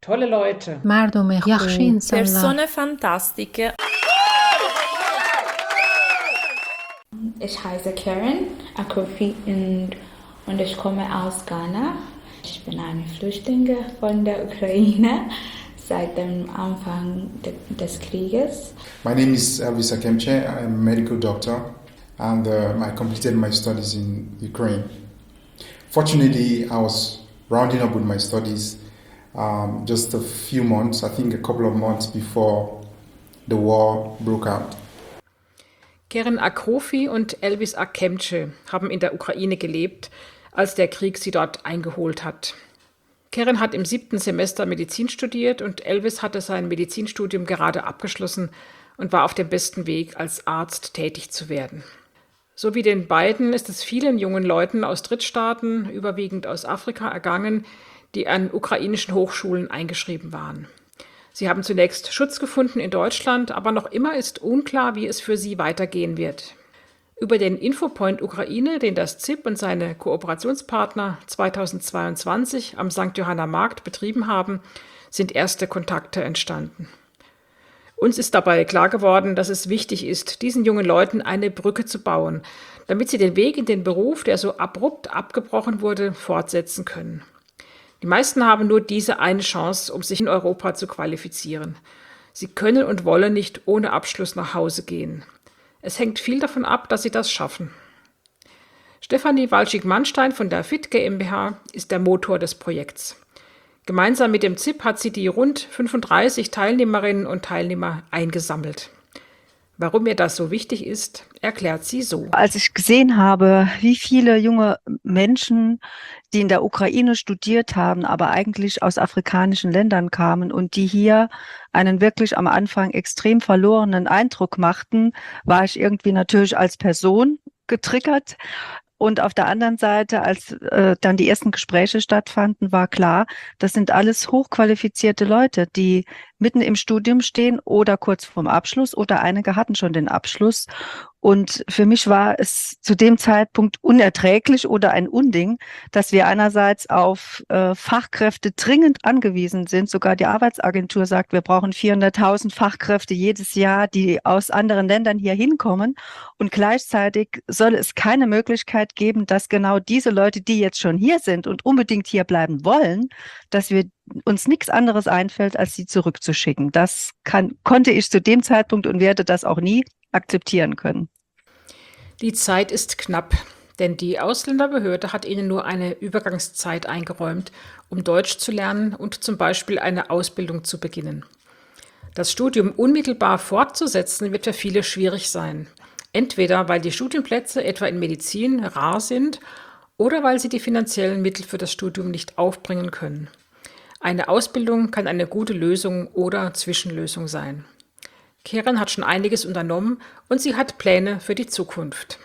Tolle Leute. مردم یخشی insanlar. Persone fantastiche. Ich heiße Karen Akofi und ich komme aus Ghana. Ich bin eine Flüchtlinge von der Ukraine seit dem Anfang des Krieges. My name is Elvis Akemche. I'm a medical doctor and I completed my studies in Ukraine. Fortunately, I was rounding up with my studies just a few months, I think a couple of months before the war broke out. Keren Akrofi und Elvis Akemce haben in der Ukraine gelebt, als der Krieg sie dort eingeholt hat. Keren hat im 7. Semester Medizin studiert und Elvis hatte sein Medizinstudium gerade abgeschlossen und war auf dem besten Weg, als Arzt tätig zu werden. So wie den beiden ist es vielen jungen Leuten aus Drittstaaten, überwiegend aus Afrika, ergangen, die an ukrainischen Hochschulen eingeschrieben waren. Sie haben zunächst Schutz gefunden in Deutschland, aber noch immer ist unklar, wie es für sie weitergehen wird. Über den Infopoint Ukraine, den das ZIP und seine Kooperationspartner 2022 am St. Johanna Markt betrieben haben, sind erste Kontakte entstanden. Uns ist dabei klar geworden, dass es wichtig ist, diesen jungen Leuten eine Brücke zu bauen, damit sie den Weg in den Beruf, der so abrupt abgebrochen wurde, fortsetzen können. Die meisten haben nur diese eine Chance, um sich in Europa zu qualifizieren. Sie können und wollen nicht ohne Abschluss nach Hause gehen. Es hängt viel davon ab, dass sie das schaffen. Stefanie Walschig-Mannstein von der FIT GmbH ist der Motor des Projekts. Gemeinsam mit dem ZIP hat sie die rund 35 Teilnehmerinnen und Teilnehmer eingesammelt. Warum ihr das so wichtig ist, erklärt sie so. Als ich gesehen habe, wie viele junge Menschen, die in der Ukraine studiert haben, aber eigentlich aus afrikanischen Ländern kamen und die hier einen wirklich am Anfang extrem verlorenen Eindruck machten, war ich irgendwie natürlich als Person getriggert. Und auf der anderen Seite, als dann die ersten Gespräche stattfanden, war klar, das sind alles hochqualifizierte Leute, die mitten im Studium stehen oder kurz vorm Abschluss oder einige hatten schon den Abschluss. Und für mich war es zu dem Zeitpunkt unerträglich oder ein Unding, dass wir einerseits auf Fachkräfte dringend angewiesen sind. Sogar die Arbeitsagentur sagt, wir brauchen 400.000 Fachkräfte jedes Jahr, die aus anderen Ländern hier hinkommen. Und gleichzeitig soll es keine Möglichkeit geben, dass genau diese Leute, die jetzt schon hier sind und unbedingt hier bleiben wollen, dass wir uns nichts anderes einfällt, als sie zurückzuschicken. Das konnte ich zu dem Zeitpunkt und werde das auch nie akzeptieren können. Die Zeit ist knapp, denn die Ausländerbehörde hat ihnen nur eine Übergangszeit eingeräumt, um Deutsch zu lernen und zum Beispiel eine Ausbildung zu beginnen. Das Studium unmittelbar fortzusetzen wird für viele schwierig sein. Entweder weil die Studienplätze etwa in Medizin rar sind oder weil sie die finanziellen Mittel für das Studium nicht aufbringen können. Eine Ausbildung kann eine gute Lösung oder Zwischenlösung sein. Keren hat schon einiges unternommen und sie hat Pläne für die Zukunft.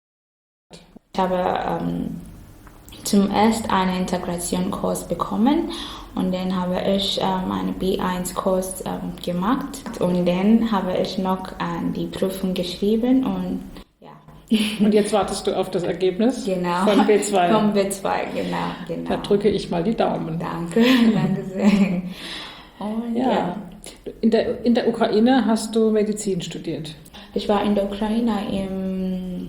Ich habe zum ersten einen Integrationskurs bekommen und dann habe ich einen B1-Kurs gemacht und dann habe ich noch die Prüfung geschrieben und ja. Und jetzt wartest du auf das Ergebnis Genau. von B2. Von B2, genau. Da drücke ich mal die Daumen. Danke sehr. Und ja. In der Ukraine hast du Medizin studiert. Ich war in der Ukraine im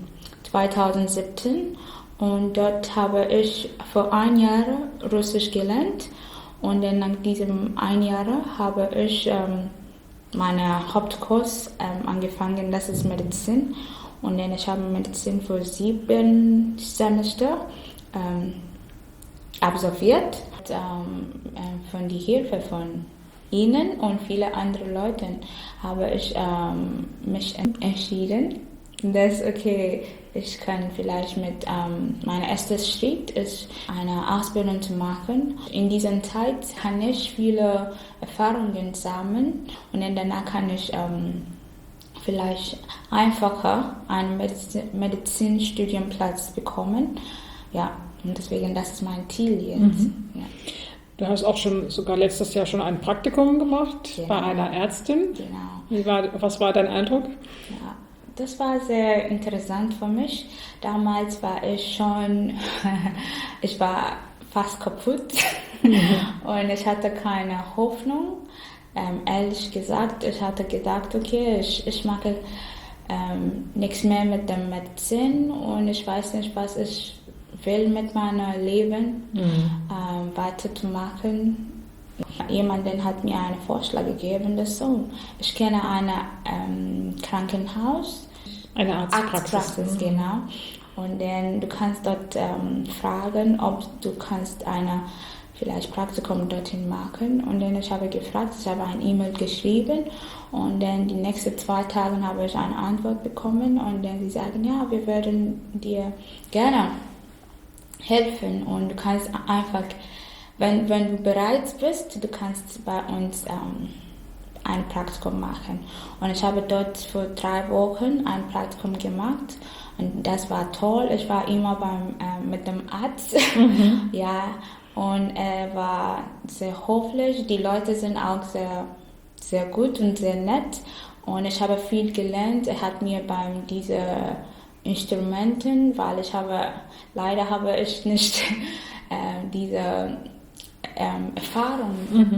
2017 und dort habe ich vor 1 Jahr Russisch gelernt und dann nach diesem 1 Jahr habe ich meinen Hauptkurs angefangen, das ist Medizin und dann ich habe Medizin für 7 Semester absolviert von der Hilfe von Ihnen und viele andere Leute habe ich mich entschieden, dass okay, ich kann vielleicht mit meinem ersten Schritt ist eine Ausbildung zu machen. In dieser Zeit kann ich viele Erfahrungen sammeln und dann danach kann ich vielleicht einfacher einen Medizinstudienplatz bekommen. Ja, und deswegen das ist mein Ziel jetzt. Mhm. Ja. Du hast auch sogar letztes Jahr schon ein Praktikum gemacht bei einer Ärztin. Genau. Was war dein Eindruck? Ja, das war sehr interessant für mich. Damals war ich schon, ich war fast kaputt und ich hatte keine Hoffnung. Ehrlich gesagt, ich hatte gedacht, okay, ich mache nichts mehr mit der Medizin und ich weiß nicht, was ich will mit meinem Leben weiterzumachen. Jemand hat mir einen Vorschlag gegeben, dass so, ich kenne ein Krankenhaus, Eine Arztpraxis, genau. Und dann du kannst dort fragen, ob du kannst eine vielleicht Praktikum dorthin machen. Und dann ich habe gefragt, ich habe ein E-Mail geschrieben und dann die nächsten 2 Tage habe ich eine Antwort bekommen und dann sie sagen, ja, wir würden dir gerne helfen und du kannst einfach, wenn du bereit bist, du kannst bei uns ein Praktikum machen. Und ich habe dort für 3 Wochen ein Praktikum gemacht und das war toll. Ich war immer mit dem Arzt, ja, und er war sehr höflich. Die Leute sind auch sehr, sehr gut und sehr nett und ich habe viel gelernt. Er hat mir beim diese Instrumenten, weil leider habe ich nicht diese Erfahrung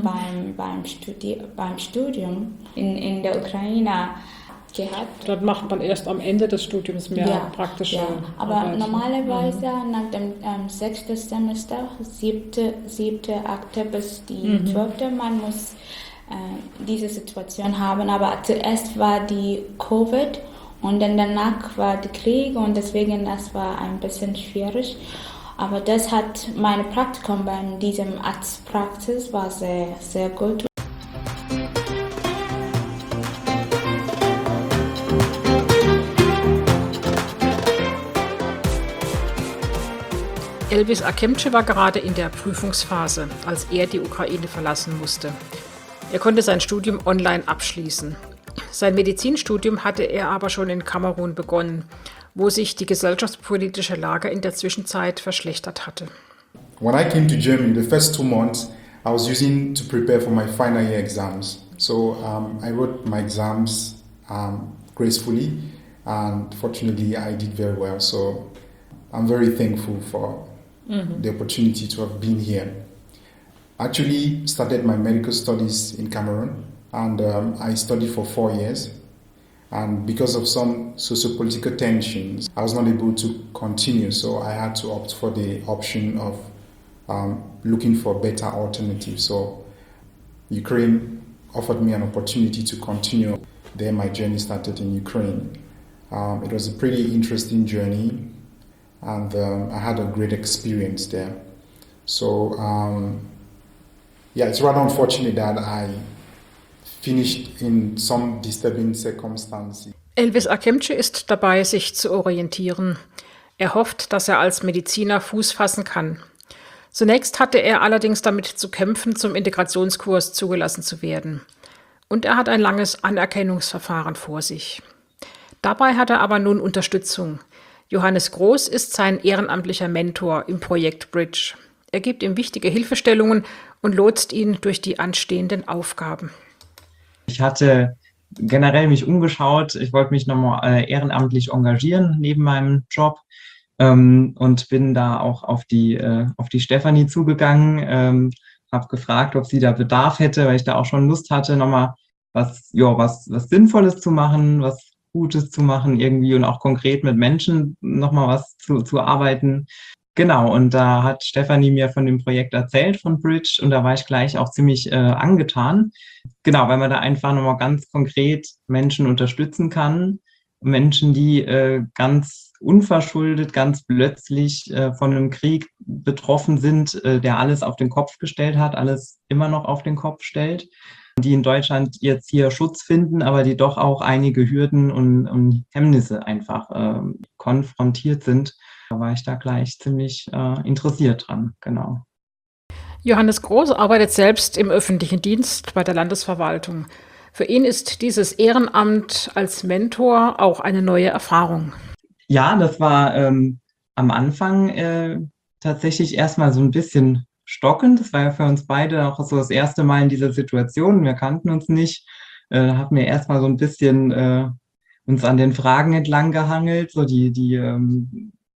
beim Studium in der Ukraine gehabt. Dort macht man erst am Ende des Studiums mehr praktische aber Arbeit. normalerweise nach dem 6. Semester, 7., 8. bis die 12., man muss diese Situation haben. Aber zuerst war die Covid und dann danach war der Krieg und deswegen das war ein bisschen schwierig. Aber das hat mein Praktikum bei diesem Arztpraxis war sehr, sehr gut. Elvis Akemče war gerade in der Prüfungsphase, als er die Ukraine verlassen musste. Er konnte sein Studium online abschließen. Sein Medizinstudium hatte er aber schon in Kamerun begonnen, wo sich die gesellschaftspolitische Lage in der Zwischenzeit verschlechtert hatte. When I came to Germany, the first 2 months, I was using to prepare for my final year exams. So I wrote my exams gracefully, and fortunately I did very well. So I'm very thankful for the opportunity to have been here. Actually started my medical studies in Cameroon, and I studied for 4 years. And because of some socio-political tensions, I was not able to continue. So I had to opt for the option of looking for better alternatives. So Ukraine offered me an opportunity to continue. Then my journey started in Ukraine. It was a pretty interesting journey, and I had a great experience there. So it's rather unfortunate that I finished in some disturbing circumstances. Elvis Akemče ist dabei, sich zu orientieren. Er hofft, dass er als Mediziner Fuß fassen kann. Zunächst hatte er allerdings damit zu kämpfen, zum Integrationskurs zugelassen zu werden. Und er hat ein langes Anerkennungsverfahren vor sich. Dabei hat er aber nun Unterstützung. Johannes Groß ist sein ehrenamtlicher Mentor im Projekt Bridge. Er gibt ihm wichtige Hilfestellungen und lotst ihn durch die anstehenden Aufgaben. Ich hatte generell mich umgeschaut. Ich wollte mich nochmal ehrenamtlich engagieren neben meinem Job und bin da auch auf die Stefanie zugegangen, habe gefragt, ob sie da Bedarf hätte, weil ich da auch schon Lust hatte, nochmal was Sinnvolles zu machen, was Gutes zu machen irgendwie und auch konkret mit Menschen nochmal was zu arbeiten. Genau, und da hat Stefanie mir von dem Projekt erzählt, von Bridge, und da war ich gleich auch ziemlich angetan. Genau, weil man da einfach nochmal ganz konkret Menschen unterstützen kann. Menschen, die ganz unverschuldet, ganz plötzlich von einem Krieg betroffen sind, der alles auf den Kopf gestellt hat, alles immer noch auf den Kopf stellt, die in Deutschland jetzt hier Schutz finden, aber die doch auch einige Hürden und Hemmnisse einfach konfrontiert sind. Da war ich da gleich ziemlich interessiert dran, genau. Johannes Groß arbeitet selbst im öffentlichen Dienst bei der Landesverwaltung. Für ihn ist dieses Ehrenamt als Mentor auch eine neue Erfahrung. Ja, das war am Anfang tatsächlich erstmal so ein bisschen stockend. Das war ja für uns beide auch so das erste Mal in dieser Situation. Wir kannten uns nicht. Haben wir erstmal so ein bisschen uns an den Fragen entlang gehangelt, so die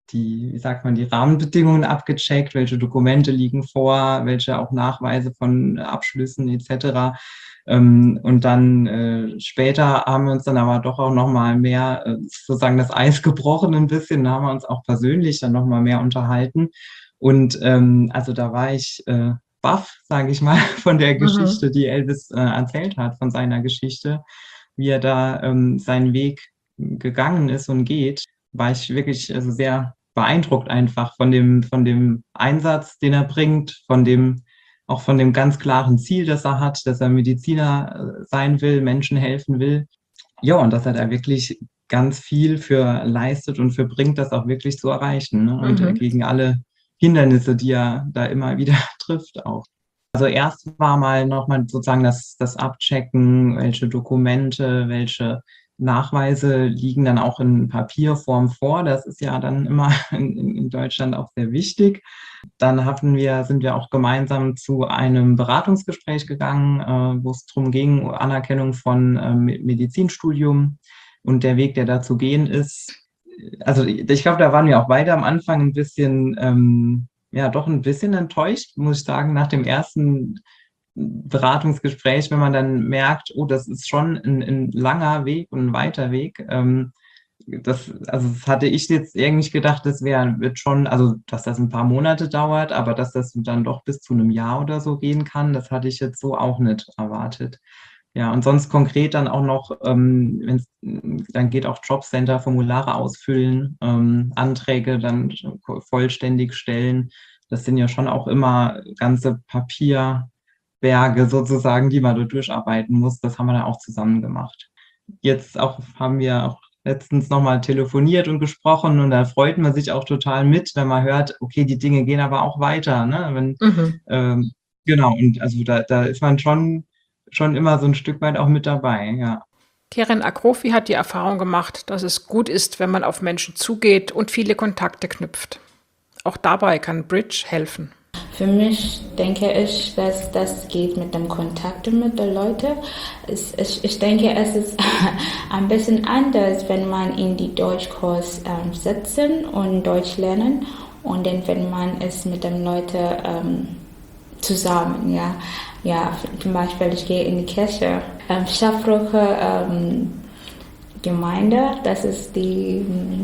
wie sagt man, die Rahmenbedingungen abgecheckt, welche Dokumente liegen vor, welche auch Nachweise von Abschlüssen etc. Und dann später haben wir uns dann aber doch auch nochmal mehr sozusagen das Eis gebrochen ein bisschen, da haben wir uns auch persönlich dann nochmal mehr unterhalten. Und also da war ich baff, sage ich mal, von der Geschichte, die Elvis erzählt hat, von seiner Geschichte, wie er da seinen Weg gegangen ist und geht, war ich wirklich also sehr beeindruckt einfach von dem Einsatz, den er bringt, auch von dem ganz klaren Ziel, das er hat, dass er Mediziner sein will, Menschen helfen will. Ja, und dass er da wirklich ganz viel für leistet und für bringt, das auch wirklich zu erreichen. Ne? Und gegen alle Hindernisse, die er da immer wieder trifft auch. Also erst war mal nochmal sozusagen das Abchecken, welche Dokumente, welche Nachweise liegen dann auch in Papierform vor. Das ist ja dann immer in Deutschland auch sehr wichtig. Dann sind wir auch gemeinsam zu einem Beratungsgespräch gegangen, wo es darum ging, Anerkennung von Medizinstudium und der Weg, der da zu gehen ist. Also ich glaube, da waren wir auch beide am Anfang ein bisschen, doch ein bisschen enttäuscht, muss ich sagen, nach dem ersten Beratungsgespräch, wenn man dann merkt, oh, das ist schon ein langer Weg und ein weiter Weg. Das hatte ich jetzt irgendwie gedacht, wird schon, also dass das ein paar Monate dauert, aber dass das dann doch bis zu einem Jahr oder so gehen kann, das hatte ich jetzt so auch nicht erwartet. Ja, und sonst konkret dann auch noch, wenn es dann geht, auch Jobcenter, Formulare ausfüllen, Anträge dann vollständig stellen. Das sind ja schon auch immer ganze Papierberge sozusagen, die man da durcharbeiten muss. Das haben wir dann auch zusammen gemacht. Jetzt haben wir auch letztens nochmal telefoniert und gesprochen und da freut man sich auch total mit, wenn man hört, okay, die Dinge gehen aber auch weiter. Ne? Genau, und also da ist man schon immer so ein Stück weit auch mit dabei, ja. Keren Akrofi hat die Erfahrung gemacht, dass es gut ist, wenn man auf Menschen zugeht und viele Kontakte knüpft. Auch dabei kann Bridge helfen. Für mich denke ich, dass das geht mit dem Kontakt mit den Leuten. Ich denke, es ist ein bisschen anders, wenn man in die Deutschkurs sitzen und Deutsch lernen und dann, wenn man es mit den Leuten zusammen, ja. Ja, zum Beispiel, ich gehe in die Kirche. Schaffrocher Gemeinde, das ist die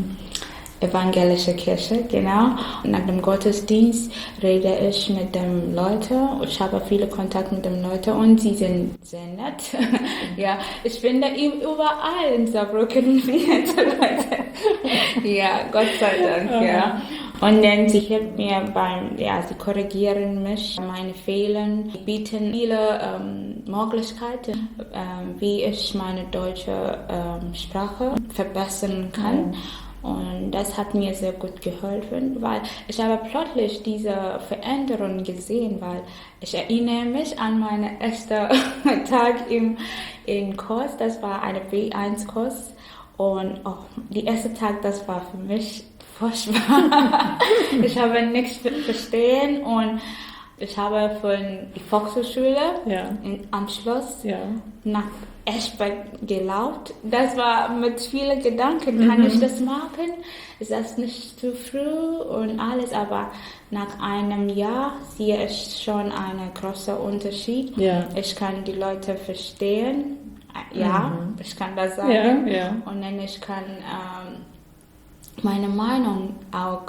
evangelische Kirche, genau. Nach dem Gottesdienst rede ich mit den Leuten. Ich habe viele Kontakte mit den Leuten und sie sind sehr nett. Ja, ich finde überall in Saarbrücken nette Leute. Ja, Gott sei Dank, ja. Und dann sie hilft mir sie korrigieren mich, meine Fehler, bieten viele Möglichkeiten, wie ich meine deutsche Sprache verbessern kann. Und das hat mir sehr gut geholfen, weil ich habe plötzlich diese Veränderung gesehen, weil ich erinnere mich an meinen ersten Tag im Kurs, das war ein B1-Kurs und der erste Tag, das war für mich furchtbar. Ich habe nichts verstehen und ich habe von der Volkshochschule am Schluss nach Eschberg gelaufen. Das war mit vielen Gedanken, kann ich das machen? Ist das nicht zu früh und alles? Aber nach einem Jahr sehe ich schon einen großen Unterschied. Ja. Ich kann die Leute verstehen. Ich kann das sagen. Ja. Und dann ich kann meine Meinung auch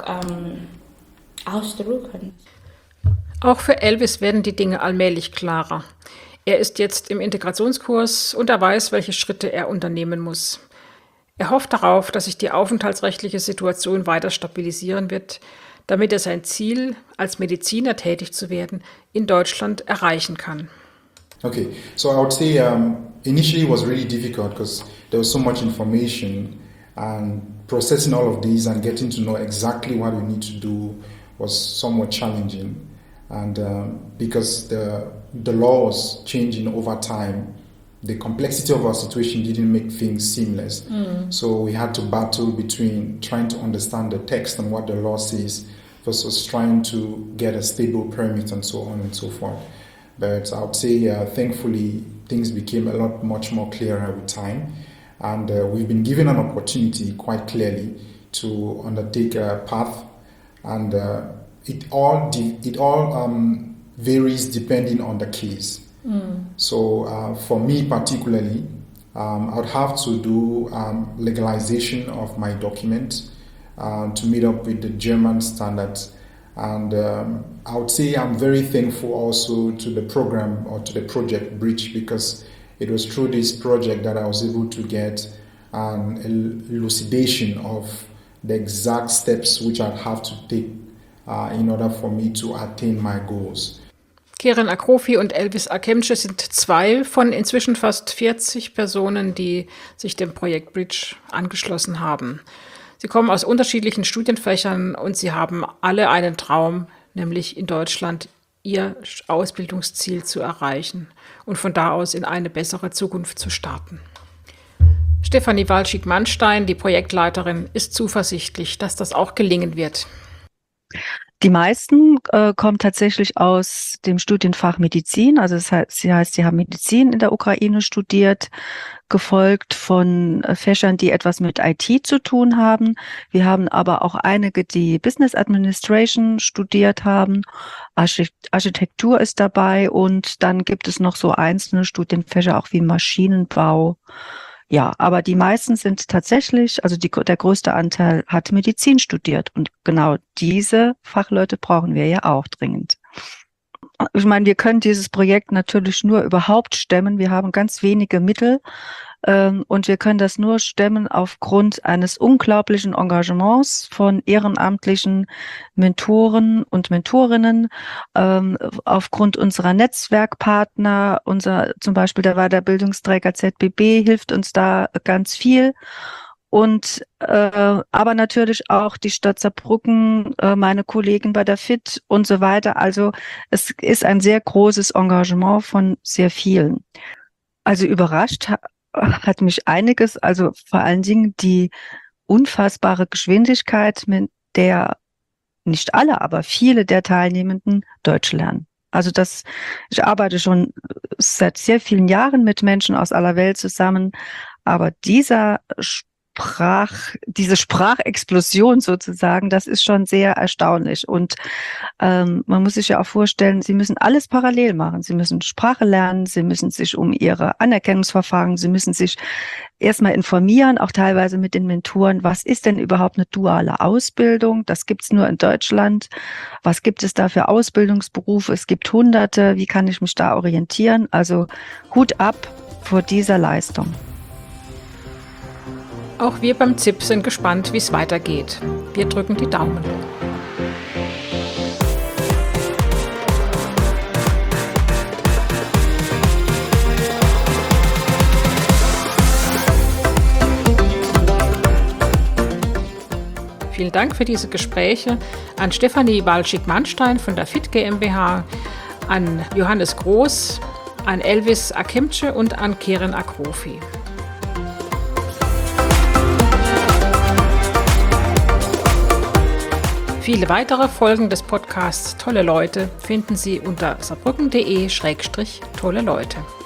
ausdrücken. Auch für Elvis werden die Dinge allmählich klarer. Er ist jetzt im Integrationskurs und er weiß, welche Schritte er unternehmen muss. Er hofft darauf, dass sich die aufenthaltsrechtliche Situation weiter stabilisieren wird, damit er sein Ziel, als Mediziner tätig zu werden, in Deutschland erreichen kann. Okay, so I would say initially it was really difficult because there was so much information and processing all of these and getting to know exactly what we need to do was somewhat challenging. And because the law was changing over time, the complexity of our situation didn't make things seamless. So we had to battle between trying to understand the text and what the law says versus trying to get a stable permit and so on and so forth. But I would say, thankfully, things became much more clearer with time. And we've been given an opportunity quite clearly to undertake a path, and it all varies depending on the case. So for me particularly, I would have to do legalization of my document to meet up with the German standards. And I would say I'm very thankful also to the program or to the project Bridge, because it was through this project that I was able to get an elucidation of the exact steps which I'd have to take in order for me to attain my goals. Keren Akrofi und Elvis Akemche sind zwei von inzwischen fast 40 Personen, die sich dem Projekt Bridge angeschlossen haben. Sie kommen aus unterschiedlichen Studienfächern und sie haben alle einen Traum, nämlich in Deutschland ihr Ausbildungsziel zu erreichen und von da aus in eine bessere Zukunft zu starten. Stefanie Walschig-Mannstein, die Projektleiterin, ist zuversichtlich, dass das auch gelingen wird. Die meisten kommen tatsächlich aus dem Studienfach Medizin. Also das heißt, sie haben Medizin in der Ukraine studiert, gefolgt von Fächern, die etwas mit IT zu tun haben. Wir haben aber auch einige, die Business Administration studiert haben. Architektur ist dabei und dann gibt es noch so einzelne Studienfächer, auch wie Maschinenbau. Ja, aber die meisten sind tatsächlich, also der größte Anteil hat Medizin studiert. Und genau diese Fachleute brauchen wir ja auch dringend. Ich meine, wir können dieses Projekt natürlich nur überhaupt stemmen. Wir haben ganz wenige Mittel und wir können das nur stemmen aufgrund eines unglaublichen Engagements von ehrenamtlichen Mentoren und Mentorinnen, aufgrund unserer Netzwerkpartner. Zum Beispiel, da war der Bildungsträger ZBB, hilft uns da ganz viel. Und aber natürlich auch die Stadt Saarbrücken, meine Kollegen bei der FIT und so weiter. Also es ist ein sehr großes Engagement von sehr vielen. Also überrascht hat mich einiges, also vor allen Dingen die unfassbare Geschwindigkeit, mit der nicht alle, aber viele der Teilnehmenden Deutsch lernen. Also ich arbeite schon seit sehr vielen Jahren mit Menschen aus aller Welt zusammen, aber diese Sprachexplosion sozusagen, das ist schon sehr erstaunlich. Und man muss sich ja auch vorstellen, sie müssen alles parallel machen. Sie müssen Sprache lernen, sie müssen sich um ihre Anerkennungsverfahren, sie müssen sich erstmal informieren, auch teilweise mit den Mentoren, was ist denn überhaupt eine duale Ausbildung? Das gibt's nur in Deutschland. Was gibt es da für Ausbildungsberufe? Es gibt Hunderte. Wie kann ich mich da orientieren? Also Hut ab vor dieser Leistung. Auch wir beim ZIP sind gespannt, wie es weitergeht. Wir drücken die Daumen. Vielen Dank für diese Gespräche an Stefanie Walschig-Mannstein von der FIT GmbH, an Johannes Groß, an Elvis Akemche und an Keren Akrofi. Viele weitere Folgen des Podcasts Tolle Leute finden Sie unter saarbrücken.de/tolle Leute.